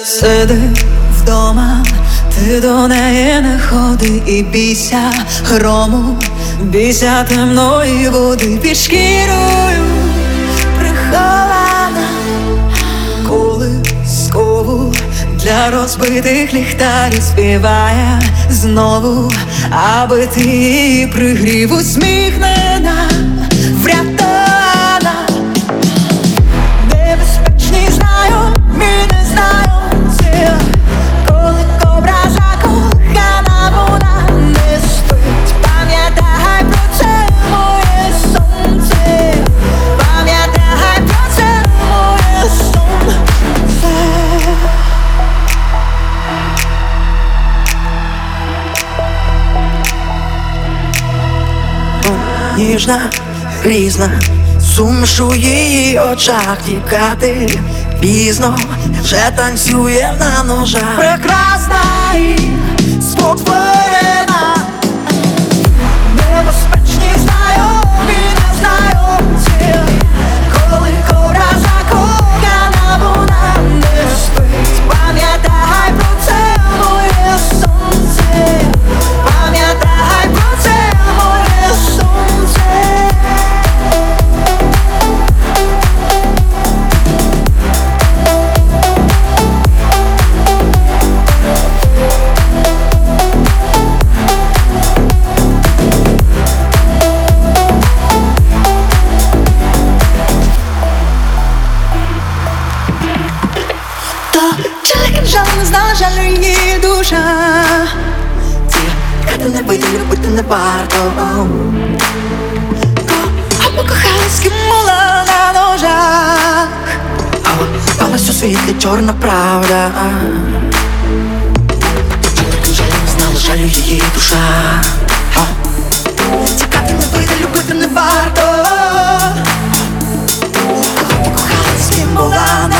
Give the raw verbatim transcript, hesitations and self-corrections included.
Сиди вдома, ти до неї не ходи і бійся грому, бійся темної води під шкірою прихована, колискову для розбитих ліхтарів співає знову, аби ти її пригрів, усміхнена, врятована. Небезпечний знаю, ми не знайомці, коли кобра закохана, вона не спить. Пам'ятай про це, моє сонце, пам'ятай про це, моє сонце. Ніжна, грізна, суміш у її очах, тікати пізно, вже танцює на ножах. Прекрасна і спокійна, небезпечні знайомі, незнайомці, коли кобра закохана, вона не спить. Пам'ятай про це, моє сонце, пам'ятай про це, моє сонце. Чоловік жаль не знала, жаль її душа. Тікати не вийти, любити не варто. А покохалась, ким була на ножах. Але у світлі чорна правда. Чоловік жаль не знала, жаль її душа. Тікати не вийти, любити не варто. Покохалась, ким була